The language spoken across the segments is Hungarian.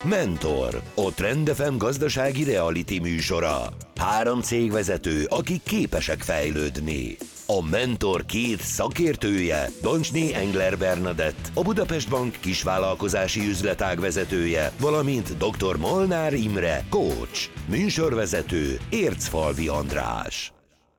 Mentor, a Trend FM gazdasági reality műsora. 3 cégvezető, akik képesek fejlődni. A Mentor 2 szakértője, Doncsné Engler Bernadett, a Budapest Bank kisvállalkozási üzletág vezetője, valamint dr. Molnár Imre, coach, műsorvezető, Ércfalvi András.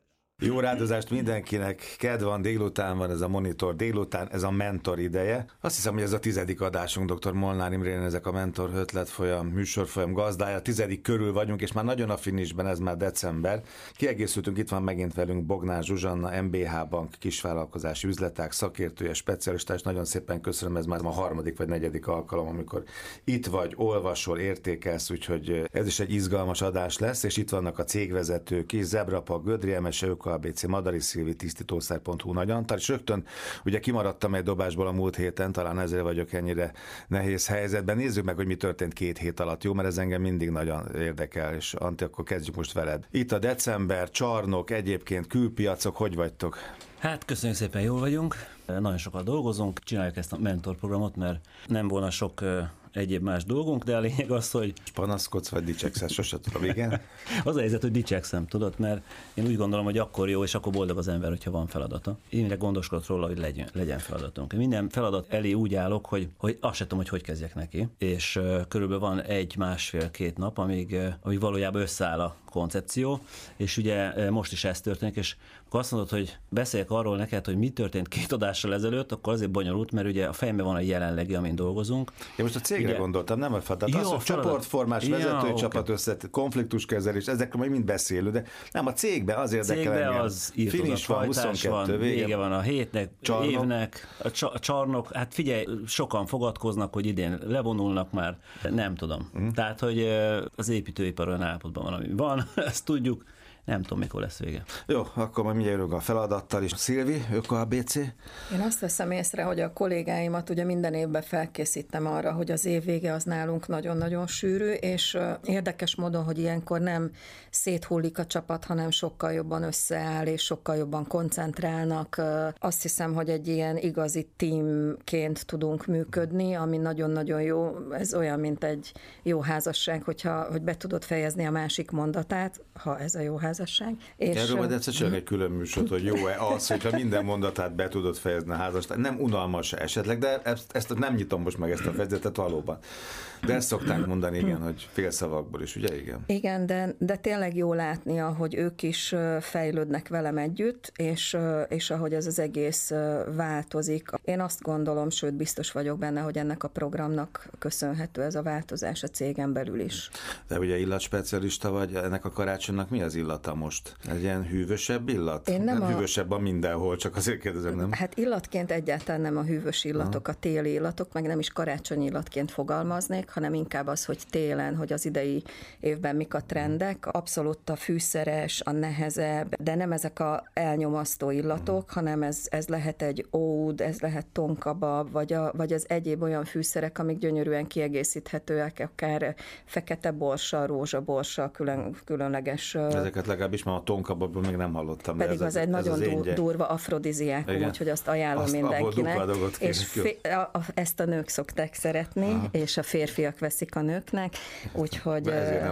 Jó rádozást mindenkinek, kedv van, délután van ez a Monitor délután, ez a Mentor ideje. Azt hiszem, hogy ez a 10. adásunk, dr. Molnár Imrén, ezek a Mentor ötletfolyam, műsorfolyam gazdája, 10. körül vagyunk, és már nagyon a finisben, ez már december. Kiegészültünk, itt van megint velünk Bognár Zsuzsanna, MBH Bank kisvállalkozási üzletág szakértője, specialista, és nagyon szépen köszönöm, ez már a 3. vagy 4. alkalom, amikor itt vagy, olvasol, értékelsz, úgyhogy ez is egy izgalmas adás lesz, és itt vannak a cégvezetők is, Zebrapak, Gödri Emese, ABC, Madari Szilvi, tisztítószer.hu, Nagy Antal, és rögtön ugye kimaradtam egy dobásból a múlt héten, talán ezért vagyok ennyire nehéz helyzetben. Nézzük meg, hogy mi történt 2 hét alatt, jó? Mert ez engem mindig nagyon érdekel, és Antti, akkor kezdjük most veled. Itt a december, csarnok, egyébként külpiacok, hogy vagytok? Hát köszönjük szépen, jól vagyunk, nagyon sokat dolgozunk, csináljuk ezt a mentor programot, mert nem volna sok egyéb más dolgunk, de a lényeg az, hogy... Panaszkodsz, vagy dicsekszel, sose tudom, igen? Az a helyzet, hogy dicsekszem, tudod, mert én úgy gondolom, hogy akkor jó, és akkor boldog az ember, hogyha van feladata. Én mire gondoskodok róla, hogy legyen feladatunk. Minden feladat elé úgy állok, hogy azt sem tudom, hogy kezdjek neki, és körülbelül van 1-1,5-2 nap, amíg valójában összeáll a koncepció, és ugye most is ez történik, és akkor azt mondod, hogy beszéljek arról neked, hogy mi történt 2 adással ezelőtt, akkor azért bonyolult, mert ugye a fejemben van a jelenlegi, amin dolgozunk. Én most a cégre gondoltam, nem a feladat. Az, hogy csoportformás, vezetői csapat összet, konfliktuskezelés, ezekről majd mind beszélünk, de nem a cégben az érdekel engem. Az finish van, 22, van, vége van a hétnek, évnek, a csarnok, hát figyelj, sokan fogadkoznak, hogy idén levonulnak már, nem tudom. Tehát, hogy az építőipar olyan állapotban van, ami van, ezt tudjuk. Nem tudom, mikor lesz vége. Jó, akkor majd mindjárt jövünk a feladattal is. Szilvi, Öko ABC? Én azt veszem észre, hogy a kollégáimat ugye minden évben felkészítem arra, hogy az év vége az nálunk nagyon-nagyon sűrű, és érdekes módon, hogy ilyenkor nem széthullik a csapat, hanem sokkal jobban összeáll, és sokkal jobban koncentrálnak. Azt hiszem, hogy egy ilyen igazi teamként tudunk működni, ami nagyon-nagyon jó. Ez olyan, mint egy jó házasság, hogy be tudod fejezni a másik mondatát, ha ez a jó házasság. És erről majd egyszer csinálni egy külön műsort, hogy jó-e az, hogyha minden mondatát be tudod fejezni a házasság. Nem unalmas esetleg, de ezt nem nyitom most meg ezt a fejezetet valóban. De ezt szokták mondani, igen, hogy félszavakból is, ugye? Igen, de tényleg jó látni, hogy ők is fejlődnek velem együtt, és ahogy ez az egész változik. Én azt gondolom, sőt biztos vagyok benne, hogy ennek a programnak köszönhető ez a változás a cégen belül is. De ugye illatspecialista vagy, ennek a karácsonynak mi az illata most? Egy ilyen hűvösebb illat? Nem hűvösebb a mindenhol, csak azért kérdezem, nem? Hát illatként egyáltalán nem a hűvös illatok, a téli illatok, meg nem is karácsonyi illatként fogalmaznék, hanem inkább az, hogy télen, hogy az idei évben mik a trendek. Abszolút a fűszeres, a nehezebb, de nem ezek a elnyomasztó illatok, hanem ez lehet egy ód, ez lehet tonkaba, vagy az egyéb olyan fűszerek, amik gyönyörűen kiegészíthetőek, akár fekete borsa, rózsaborsa, különleges. Ezeket legalábbis már a tonkababból még nem hallottam. Pedig az egy nagyon durva afrodiziákum, úgyhogy azt ajánlom mindenkinek. És ezt a nők szokták szeretni, és a férfiak veszik a nőknek, úgyhogy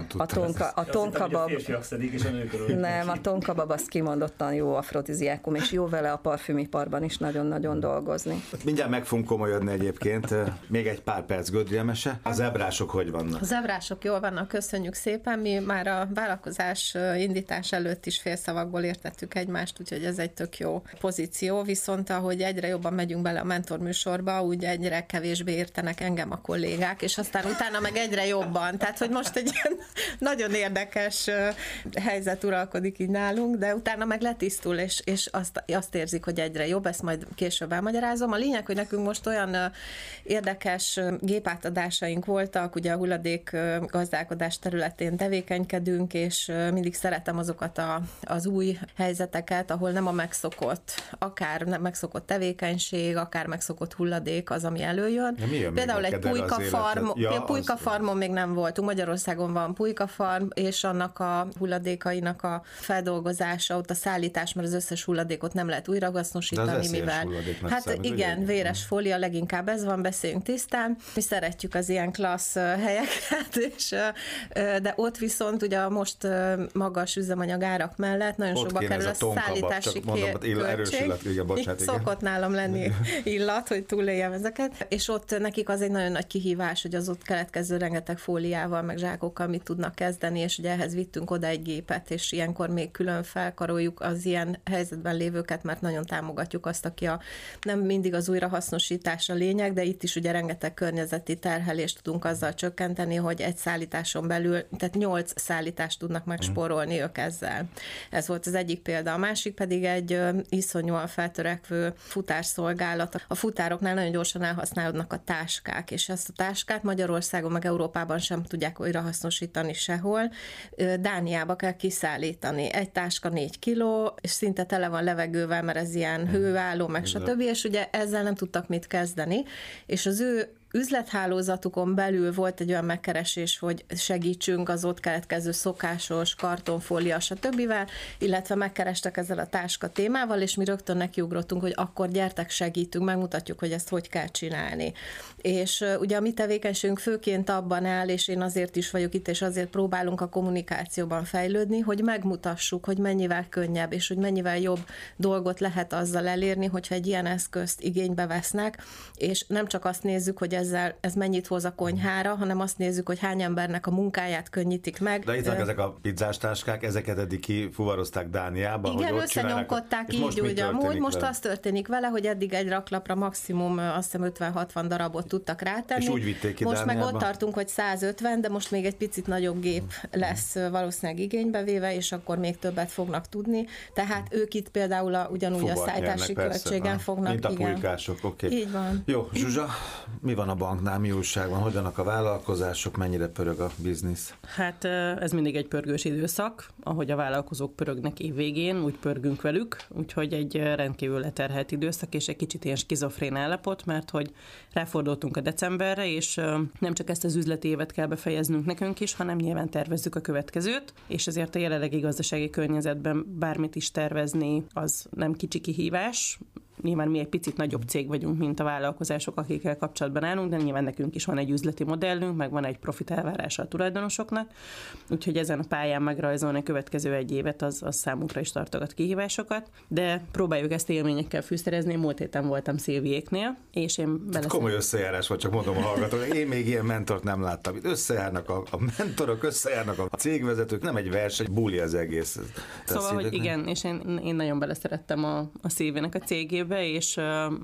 a tonkabab... Nem, a tonkabab az kimondottan jó afrodiziákum, és jó vele a parfümiparban is nagyon-nagyon dolgozni. Mindjárt meg fogunk komolyodni egyébként. Még egy pár perc, Gödri Emese. A zebrások hogy vannak? A zebrások jól vannak, köszönjük szépen. Mi már a vállalkozás indítás előtt is félszavakból értettük egymást, úgyhogy ez egy tök jó pozíció, viszont ahogy egyre jobban megyünk bele a mentor műsorba, úgy egyre kevésbé értenek engem a kollégák, és aztán utána meg egyre jobban. Tehát, hogy most egy ilyen nagyon érdekes helyzet uralkodik így nálunk, de utána meg letisztul, és azt érzik, hogy egyre jobb, ezt majd később elmagyarázom. A lényeg, hogy nekünk most olyan érdekes gépátadásaink voltak, ugye a hulladék gazdálkodás területén tevékenykedünk, és mindig szeretem azokat az új helyzeteket, ahol nem a megszokott, akár nem megszokott tevékenység, akár megszokott hulladék az, ami előjön. Például egy pulykafarmon még nem voltunk. Magyarországon van pulykafarm, és annak a hulladékainak a feldolgozása, ott a szállítás, mert az összes hulladékot nem lehet újrahasznosítani, mivel hát igen, véres fólia, leginkább ez van, beszéljünk tisztán. Mi szeretjük az ilyen klassz helyeket, de ott viszont ugye most magas üzemanyagárak mellett nagyon sokba kerül a szállítási költség. Szokott nálam lenni illat, hogy túléljem ezeket, és ott nekik az egy nagyon nagy kihívás, hogy az ott keletkező rengeteg fóliával, meg zsákokkal mit tudnak kezdeni, és ugye ehhez vittünk oda egy gépet, és ilyenkor még külön felkaroljuk az ilyen helyzetben lévőket, mert nagyon támogatjuk azt, aki nem mindig az újrahasznosítás a lényeg, de itt is ugye rengeteg környezeti terhelést tudunk azzal csökkenteni, hogy egy szállításon belül, tehát 8 szállítást tudnak megspórolni ők ezzel. Ez volt az egyik példa. A másik pedig egy iszonyúan feltörekvő futásszolgálat. A futároknál nagyon gyorsan elhasználódnak a táskák, és ezt a táskát Magyarországon meg Európában sem tudják újrahasznosítani sehol. Dániába kell kiszállítani. Egy táska 4 kiló, és szinte tele van levegővel, mert ez ilyen hőálló, meg stb. És ugye ezzel nem tudtak mit kezdeni, és az ő üzlethálózatukon belül volt egy olyan megkeresés, hogy segítsünk az ott keletkező szokásos kartonfólia, stb., illetve megkerestek ezzel a táska témával, és mi rögtön nekiugrottunk, hogy akkor gyertek, segítünk, megmutatjuk, hogy ezt hogy kell csinálni. És ugye a mi tevékenységünk főként abban áll, és én azért is vagyok itt, és azért próbálunk a kommunikációban fejlődni, hogy megmutassuk, hogy mennyivel könnyebb, és hogy mennyivel jobb dolgot lehet azzal elérni, hogyha egy ilyen eszközt igénybe vesznek, és nem csak azt nézzük, hogy ez mennyit hoz a konyhára, hanem azt nézzük, hogy hány embernek a munkáják könnyítik meg. De itt vannak ezek a pizzás táskák, ezeket eddig kifuvarozták Dániába. Igen, összenyomkodták így úgy amúgy. Most az történik vele, hogy eddig egy raklapra maximum azt hiszem 50-60 darabot tudtak rátenni. És úgy vitték ki most Dániába? Meg ott tartunk, hogy 150, de most még egy picit nagyobb gép lesz valószínűleg igénybe véve, és akkor még többet fognak tudni. Tehát ők itt például ugyanúgy a szállítási költségen fognak. Mint a pulykások, oké. Így van. Jó, Zsuzsa, mi van a banknál, mi újság van, hogyan a vállalkozások, mennyire pörög a biznisz? Hát ez mindig egy pörgős időszak, ahogy a vállalkozók pörögnek évvégén, úgy pörgünk velük, úgyhogy egy rendkívül leterhelt időszak, és egy kicsit ilyen skizofrén állapot, mert hogy ráfordultunk a decemberre, és nem csak ezt az üzleti évet kell befejeznünk nekünk is, hanem nyilván tervezzük a következőt, és ezért a jelenlegi gazdasági környezetben bármit is tervezni, az nem kicsi kihívás. Nyilván mi egy picit nagyobb cég vagyunk, mint a vállalkozások, akikkel kapcsolatban állunk, de nyilván nekünk is van egy üzleti modellünk, meg van egy profit elvárása a tulajdonosoknak, úgyhogy ezen a pályán megrajzolni a következő egy évet, az számunkra is tartogat kihívásokat, de próbáljuk ezt élményekkel fűszerezni. Múlt héten voltam Szilviéknél, és én komoly összejárás volt, csak mondom a hallgatók, én még ilyen mentort nem láttam. Itt összejárnak a mentorok, összejárnak a cégvezetők, nem egy verseny, buli az egész. Szóval, hogy igen, és én nagyon beleszerettem a Szilvének a cégébe, és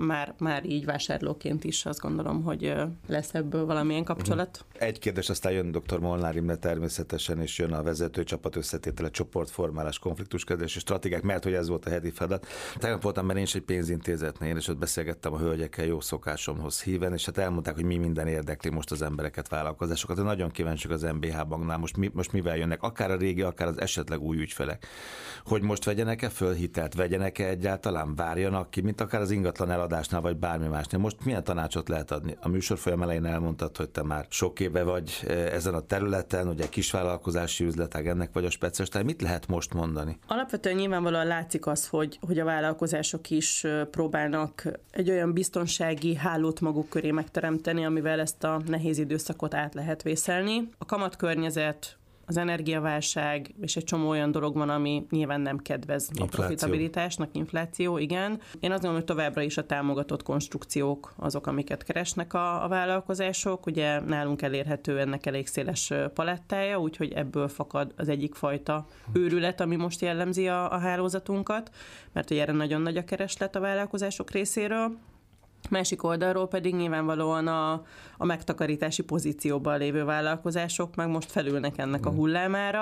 már így vásárlóként is azt gondolom, hogy lesz ebből valamilyen kapcsolat. Egy kérdés, aztán jön dr. Molnár Imre természetesen, és jön a vezetőcsapat összetétele, csoportformálás, konfliktuskezelés és stratégiák, mert hogy ez volt a heti feladat. Tegnap voltam, mert én is egy pénzintézetnél, és ott beszélgettem a hölgyekkel jó szokásomhoz híven, és hát elmondták, hogy mi minden érdekli most az embereket, vállalkozásokat. Nagyon kíváncsiak az MBH banknál, most mivel jönnek, akár a régi, akár az esetleg új ügyfelek. Hogy most vegyenek-e föl hitelt, vegyenek-e egyáltalán, várjanak ki, mint akár az ingatlan eladásnál, vagy bármi másnál. Most milyen tanácsot lehet adni? A műsor folyam elején elmondtad, hogy te már sok éve vagy ezen a területen, ugye kisvállalkozási üzletág, ennek vagy a speciális, tehát mit lehet most mondani? Alapvetően nyilvánvalóan látszik az, hogy a vállalkozások is próbálnak egy olyan biztonsági hálót maguk köré megteremteni, amivel ezt a nehéz időszakot át lehet vészelni. A kamatkörnyezet, az energiaválság, és egy csomó olyan dolog van, ami nyilván nem kedvez a profitabilitásnak, infláció, igen. Én azt gondolom, hogy továbbra is a támogatott konstrukciók azok, amiket keresnek a vállalkozások. Ugye nálunk elérhető ennek elég széles palettája, úgyhogy ebből fakad az egyik fajta őrület, ami most jellemzi a hálózatunkat, mert ugye erre nagyon nagy a kereslet a vállalkozások részéről. Másik oldalról pedig nyilvánvalóan a megtakarítási pozícióban lévő vállalkozások meg most felülnek ennek a hullámára.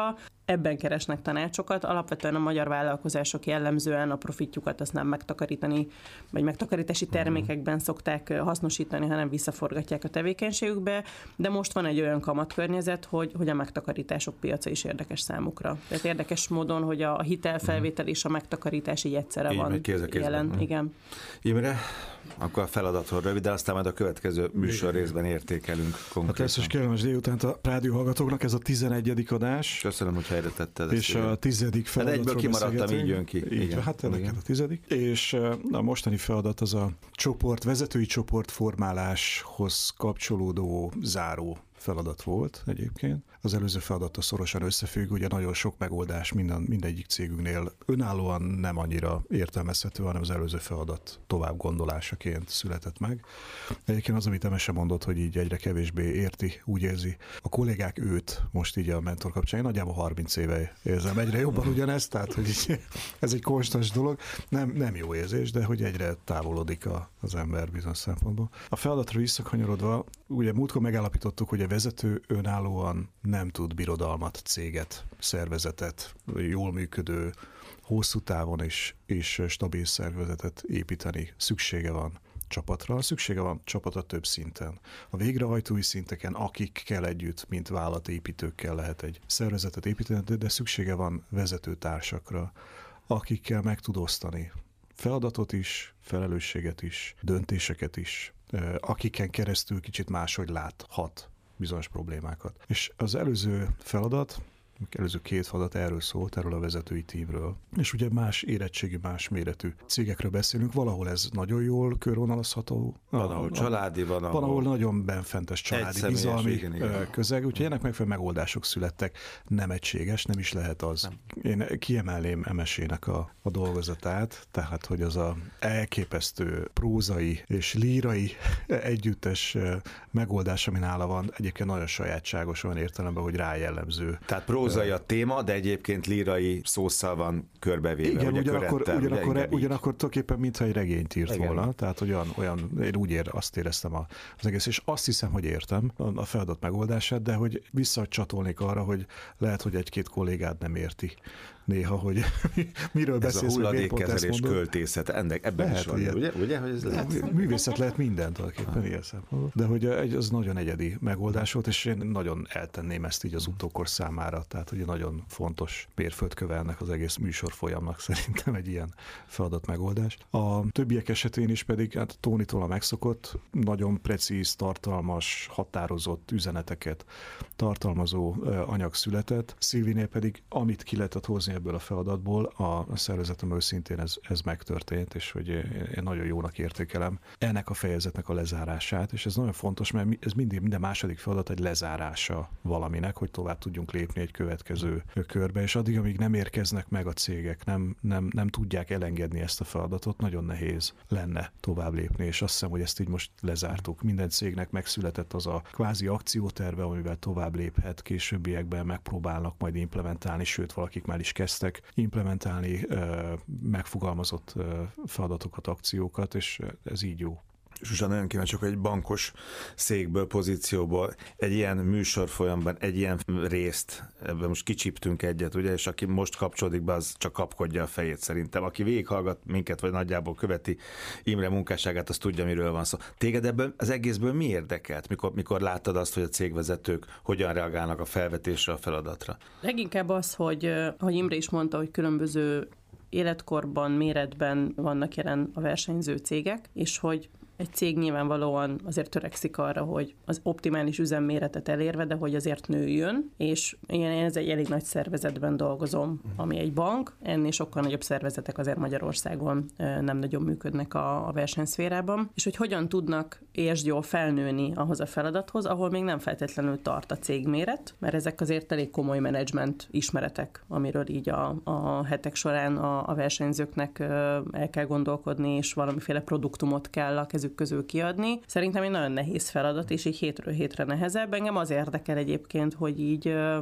ebben keresnek tanácsokat. Alapvetően a magyar vállalkozások jellemzően a profitjukat azt nem megtakarítani, vagy megtakarítási termékekben szokták hasznosítani, hanem visszaforgatják a tevékenységükbe, de most van egy olyan kamatkörnyezet, hogy a megtakarítások piaca is érdekes számukra. Tehát érdekes módon, hogy a hitelfelvétel és a megtakarítás így egyszerre van jelen. Igen. Imre, akkor a feladatról rövid, de aztán majd a következő műsor részben értékelünk konkrétan. A természetesen kellemes délutánt a rádióhallgatóknak, ez a 11. adás. Köszönöm, hogy helyre tetted. És a 10. feladatról egyből kimaradtam, így jön ki. Igen, hát ennek a 10. És a mostani feladat az a vezetői csoportformáláshoz kapcsolódó záró feladat volt egyébként. Az előző feladattal szorosan összefügg, ugye nagyon sok megoldás mindegyik cégünknél önállóan nem annyira értelmezhető, hanem az előző feladat tovább gondolásaként született meg. Egyébként az, amit Emese mondott, hogy így egyre kevésbé érti, úgy érzi a kollégák őt most így a mentor kapcsán. Én nagyjából 30 éve érzem egyre jobban ugyanezt, tehát hogy így, ez egy konstans dolog. Nem jó érzés, de hogy egyre távolodik az ember bizonyos szempontból. A feladatra visszakanyarodva, ugye múltkor megállapítottuk, hogy a vezető önállóan nem tud birodalmat, céget, szervezetet, jól működő, hosszú távon és stabil szervezetet építeni. Szüksége van csapatra, szüksége van csapatra több szinten. A végrehajtói szinteken, akikkel együtt, mint vállalatépítőkkel lehet egy szervezetet építeni, de szüksége van vezetőtársakra, akikkel meg tud osztani feladatot is, felelősséget is, döntéseket is, akiken keresztül kicsit máshogy láthat bizonyos problémákat. És az előző két feladat erről szólt, erről a vezetői tímről. És ugye más érettségű, más méretű cégekről beszélünk, valahol ez nagyon jól körvonalazható. Van, ahol családi, van, ahol nagyon benfentes családi, bizalmi közeg, úgyhogy ennek megfelelő megoldások születtek. Nem egységes, nem is lehet az. Nem. Én kiemelném Emesének a dolgozatát, tehát, hogy az a elképesztő prózai és lírai együttes megoldás, ami nála van, egyébként nagyon sajátságos olyan értelemben, hogy rájellemző. Tehát prózai a téma, de egyébként lírai szósszal van körbevéve. Igen, ugye ugyanakkor tulajdonképpen mintha egy regényt írt volna, tehát hogy olyan én azt éreztem az egész, és azt hiszem, hogy értem a feladat megoldását, de hogy visszacsatolnék arra, hogy lehet, hogy egy-két kollégád nem érti néha, hogy miről beszélsz. Ez a hulladékkezelés költészet, ebben lehet, is van, ugye, hogy ez lehet? Művészet lehet mindent tulajdonképpen ilyen szempontból. De hogy ez nagyon egyedi megoldás volt, és én nagyon eltenném ezt így az utókor számára, tehát hogy nagyon fontos mérföldköve ennek az egész műsor folyamnak szerintem egy ilyen feladat megoldás. A többiek esetén is pedig, hát Tónitól a megszokott, nagyon precíz, tartalmas, határozott üzeneteket tartalmazó anyag született. Szilvinél pedig, amit ki lehetett hozni ebből a feladatból, a szervezetem őszintén ez megtörtént, és hogy én nagyon jónak értékelem ennek a fejezetnek a lezárását, és ez nagyon fontos, mert ez minden második feladat egy lezárása valaminek, hogy tovább tudjunk lépni egy következő körbe, és addig, amíg nem érkeznek meg a cégek, nem tudják elengedni ezt a feladatot, nagyon nehéz lenne tovább lépni, és azt hiszem, hogy ezt így most lezártuk. Minden cégnek megszületett az a kvázi akcióterve, amivel tovább léphet, későbbiekben megpróbálnak majd implementálni, sőt, valakik már is kezdtek implementálni megfogalmazott feladatokat, akciókat, és ez így jó. Zsuzsa, nagyon kíváncsiak, hogy egy bankos székből, pozícióból egy ilyen műsorfolyamban, egy ilyen részt, ebben most kicsíptünk egyet, ugye, és aki most kapcsolódik be, az csak kapkodja a fejét szerintem. Aki végighallgat minket, vagy nagyjából követi Imre munkásságát, az tudja, miről van szó. Téged ebből az egészből mi érdekelt, mikor láttad azt, hogy a cégvezetők hogyan reagálnak a felvetésre, a feladatra? Leginkább az, hogy Imre is mondta, hogy különböző életkorban, méretben vannak jelen a versenyző cégek, és hogy egy cég nyilvánvalóan azért törekszik arra, hogy az optimális üzemméretet elérve, de hogy azért nőjön, és én ez egy elég nagy szervezetben dolgozom, ami egy bank, ennél sokkal nagyobb szervezetek azért Magyarországon nem nagyon működnek a versenyszférában, és hogy hogyan tudnak és jól felnőni ahhoz a feladathoz, ahol még nem feltétlenül tart a cégméret, mert ezek azért elég komoly menedzsment ismeretek, amiről így a hetek során a versenyzőknek el kell gondolkodni, és valamiféle produktumot kell a kezük közül kiadni. Szerintem egy nagyon nehéz feladat, és így hétről hétre nehezebb. Engem az érdekel egyébként, hogy így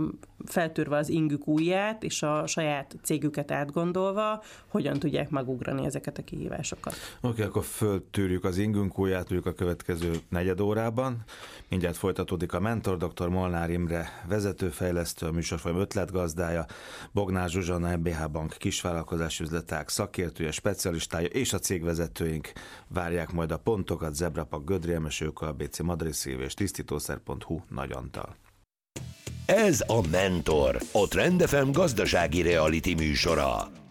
feltörve az ingük ujját, és a saját cégüket átgondolva, hogyan tudják megugrani ezeket a kihívásokat. Oké, akkor föltűrjük az ingünk ujját, tudjuk a következő negyed órában. Mindjárt folytatódik a Mentor, dr. Molnár Imre vezetőfejlesztő, a műsorfolyam ötletgazdája, Bognár Zsuzsanna, MBH Bank kisvállalkozási üzletág szakértője, specialistája, és a cégvezetőink várják majd a pontokat, Zebrapak, Gödri Emesők, ABC, Madari Szív és tisztítószer.hu Nagy Antal. Ez a Mentor, a Trend FM gazdasági reality műsora.